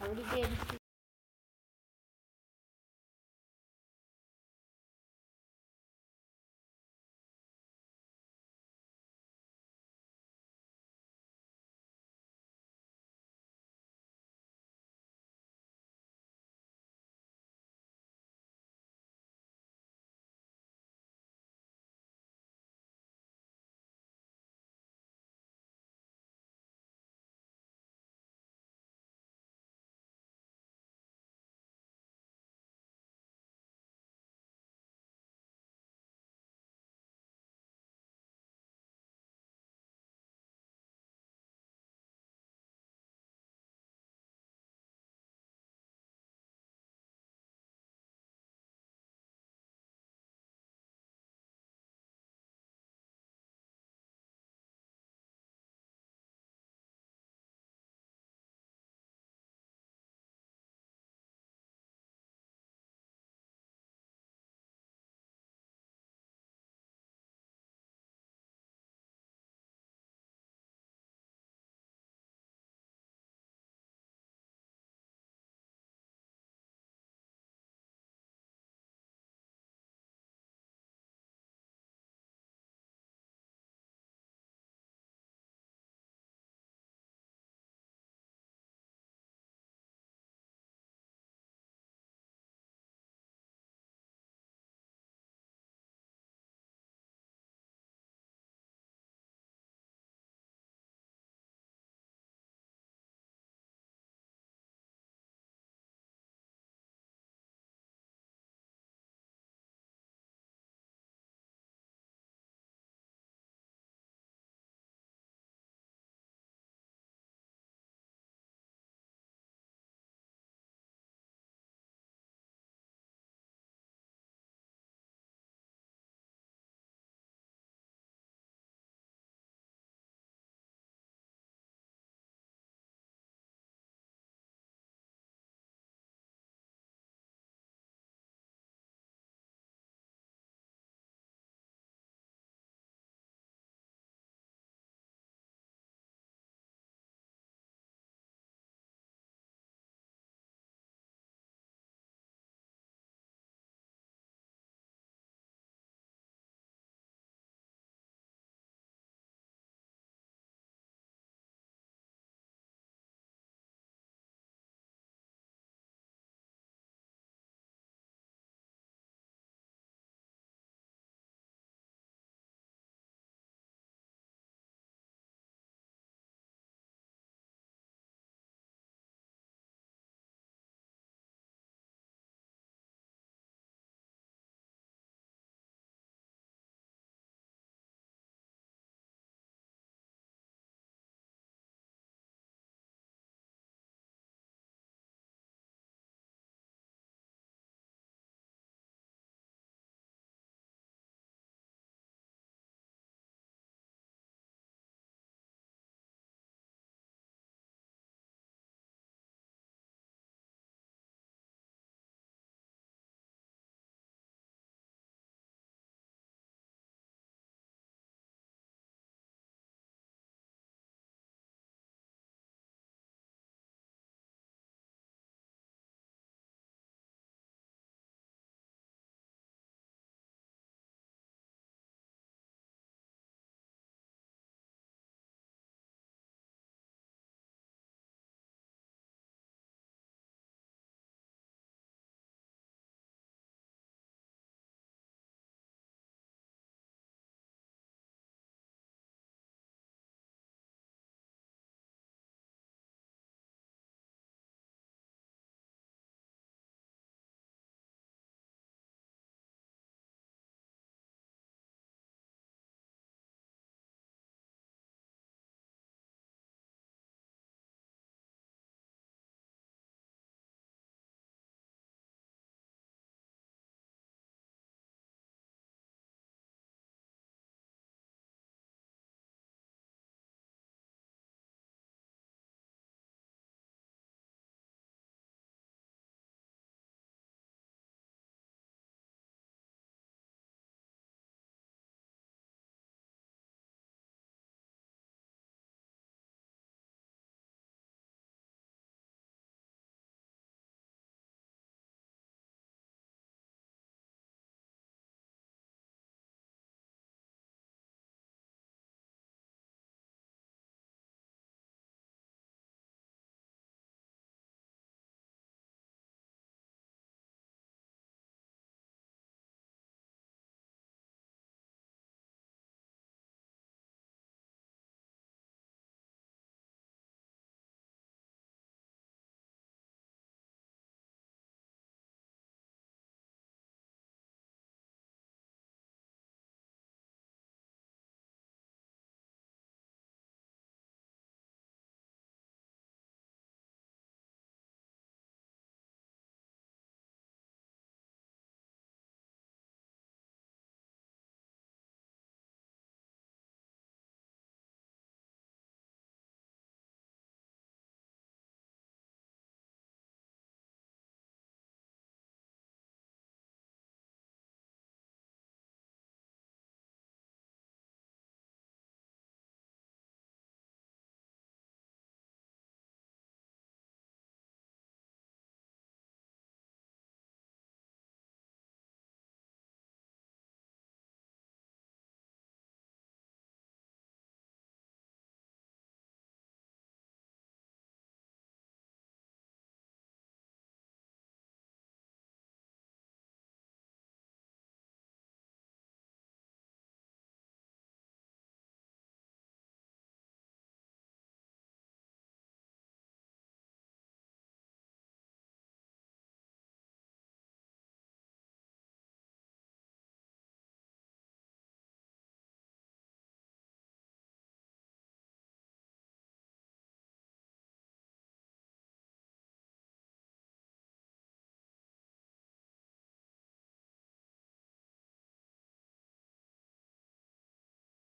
How did they edit it?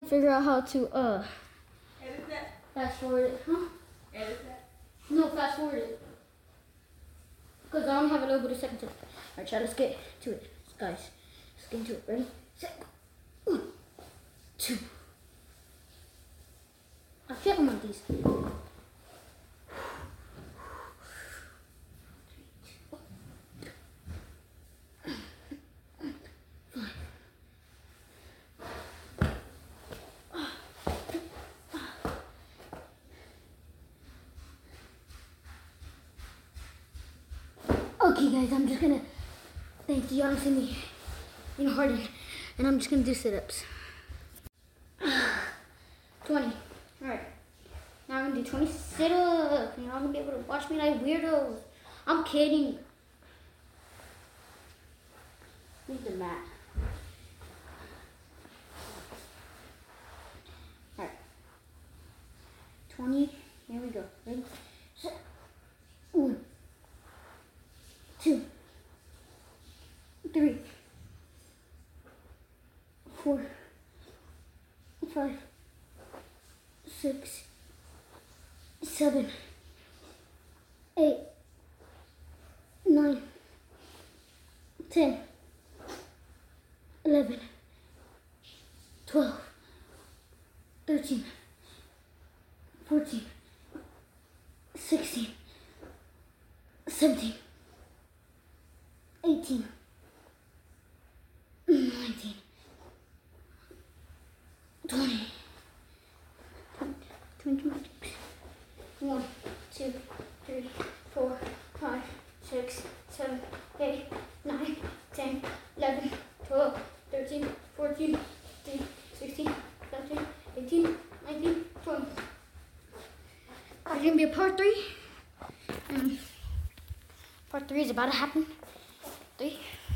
Figure out how to Edit that? fast forward it. Huh? Edit that? No, fast forward it. Because I only have a little bit of seconds. Alright, child, let's get to it. Guys, let's get into it. Ready? Set. 1, 2. I feel them on these. Okay guys, I'm just gonna, thank you, y'all don't see me in harden, and I'm just gonna do sit-ups. 20, alright, now I'm gonna do 20 sit-ups, you're not gonna be able to watch me like weirdos. I'm kidding. Leave the mat. Alright, 20, here we go, ready, set, 1, 2, 3, 4, 5, 6, 7, 8, 9, 10, 11, 12, 13, 14, 16, 17, 18, 19, 20, 1, 2, 3, 4, 5, 6, 7, 8, 9, 10, 11, 12, 13, 14, 15, 16, 17, 18, 19, 20. There's gonna be a part 3. Part 3 is about to happen. 3.